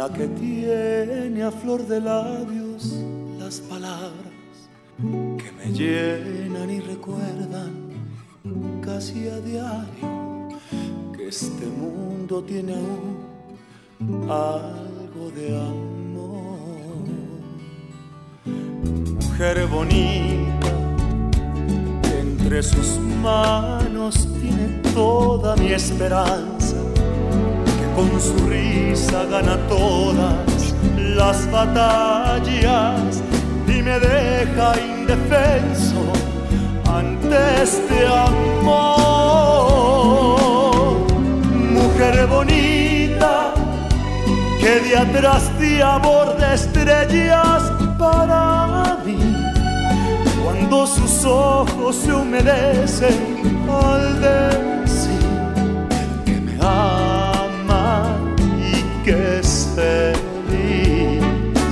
la que tiene a flor de labios las palabras que me llenan y recuerdan casi a diario que este mundo tiene aún algo de amor. Mujer bonita, que entre sus manos tiene toda mi esperanza, que con su risa gana todas las batallas y me deja indefenso ante este amor. Mujer bonita, que día tras día borda estrellas para mí, cuando sus ojos se humedecen al decir que me ama y que es feliz.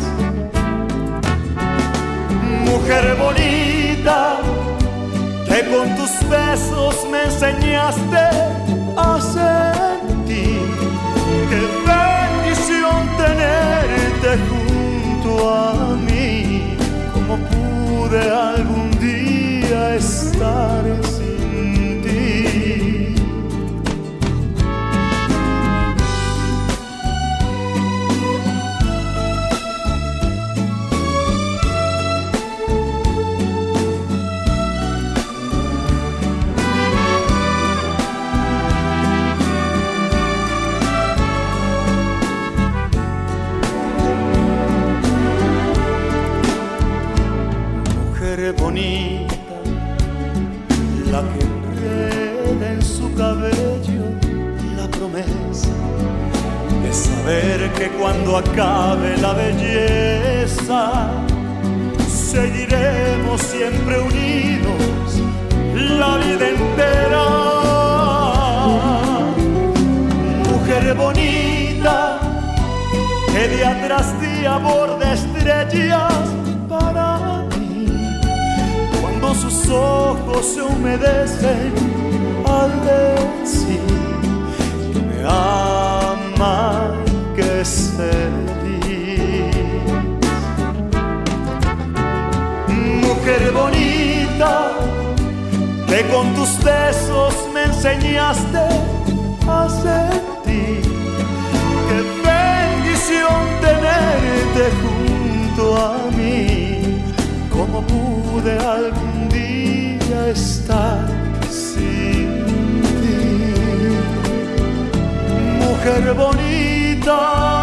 Mujer bonita, que con tus besos me enseñaste a sentir. Qué bendición tenerte junto a mí. ¿Cómo pude algún día estar sin ti? Bonita, la que enreda en su cabello la promesa de saber que cuando acabe la belleza seguiremos siempre unidos la vida entera. Mujer bonita, que día tras día borda estrellas para sus ojos se humedecen al decir que me ama y que es feliz. Mujer bonita, que con tus besos me enseñaste a sentir. Qué bendición tenerte junto a mí. ¿Cómo pude algún día estar sin ti? Mujer bonita.